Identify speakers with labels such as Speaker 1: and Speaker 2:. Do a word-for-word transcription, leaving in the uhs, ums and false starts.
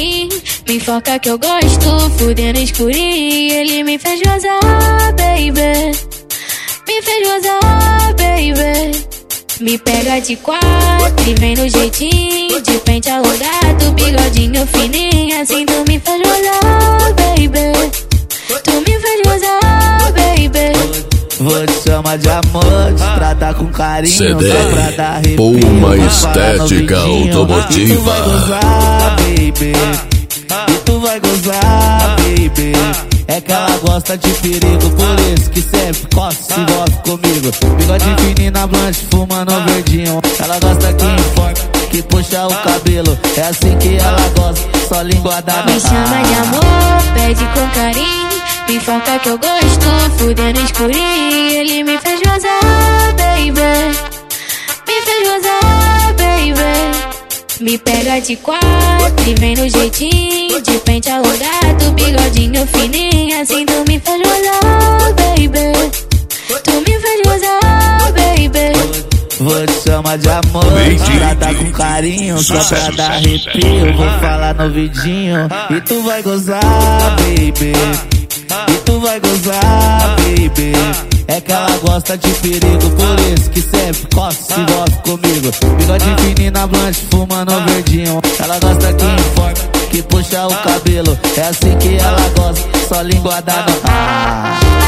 Speaker 1: carinho, me enfoca que eu gosto, fudendo escurinho. Ele me fez gozar, baby, me fez gozar, baby. Me pega de quatro e vem no jeitinho, de pente alongado, bigodinho fininho. Assim tu me fez gozar, baby, tu me fez gozar, baby.
Speaker 2: Vou te chamar de amor, te tratar com carinho,
Speaker 3: C D,
Speaker 2: só pra dar arrepio.
Speaker 3: uma estética automotiva.
Speaker 2: E tu vai gozar, baby, e tu vai gozar, baby. É que ela gosta de perigo, por isso que sempre coça, se envolve comigo. Bigode fininho na blanche, fumando verdinho. Ela gosta que enforca, que puxa o cabelo. É assim que ela gosta, só linguada no
Speaker 1: Me chama de amor, pede com carinho, me enfoca que eu gosto, fudendo escurinho. Ele me fez gozar, baby, me fez gozar, baby. Me pega de quatro e vem no jeitinho, de pente alongado, bigodinho fininho. Assim tu me fez gozar, baby, tu me fez gozar, baby.
Speaker 2: Vou te chamar de amor, te tratar com carinho, só pra dar arrepio. Vou falar no vidinho e tu vai gozar, baby, e tu vai gozar, baby. É que ela gosta de perigo, por isso que sempre coça, se envolve comigo. Bigode fininho na blanche, fumando verdinho. Ela gosta que enforca, que puxa o cabelo. É assim que ela gosta, só linguada no... Ah.